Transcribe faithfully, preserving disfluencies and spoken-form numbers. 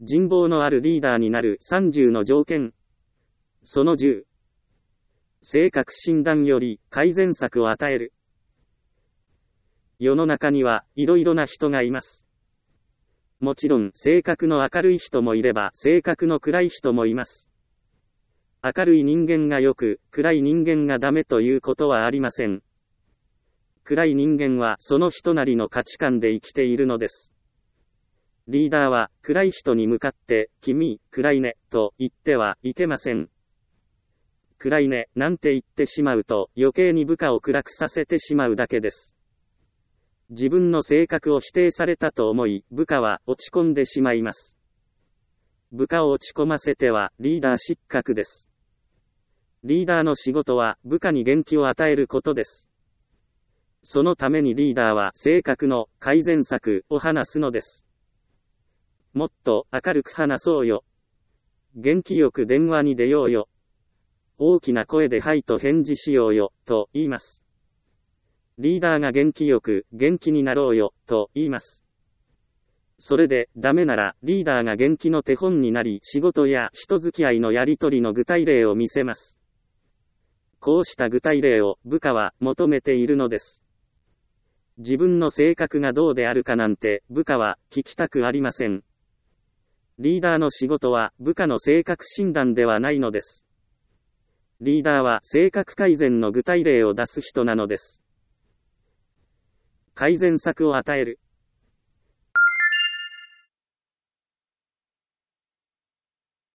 人望のあるリーダーになるさんじゅうの条件。そのじゅう。性格診断より改善策を与える。世の中にはいろいろな人がいます。もちろん性格の明るい人もいれば性格の暗い人もいます。明るい人間がよく、暗い人間がダメということはありません。暗い人間はその人なりの価値観で生きているのです。リーダーは暗い人に向かって、君、暗いね、と言ってはいけません。暗いね、なんて言ってしまうと余計に部下を暗くさせてしまうだけです。自分の性格を否定されたと思い、部下は落ち込んでしまいます。部下を落ち込ませてはリーダー失格です。リーダーの仕事は部下に元気を与えることです。そのためにリーダーは性格の改善策を話すのです。もっと明るく話そうよ。元気よく電話に出ようよ。大きな声ではいと返事しようよ、と言います。リーダーが元気よく元気になろうよ、と言います。それでダメならリーダーが元気の手本になり仕事や人付き合いのやり取りの具体例を見せます。こうした具体例を部下は求めているのです。自分の性格がどうであるかなんて部下は聞きたくありません。リーダーの仕事は部下の性格診断ではないのです。リーダーは性格改善の具体例を出す人なのです。改善策を与える。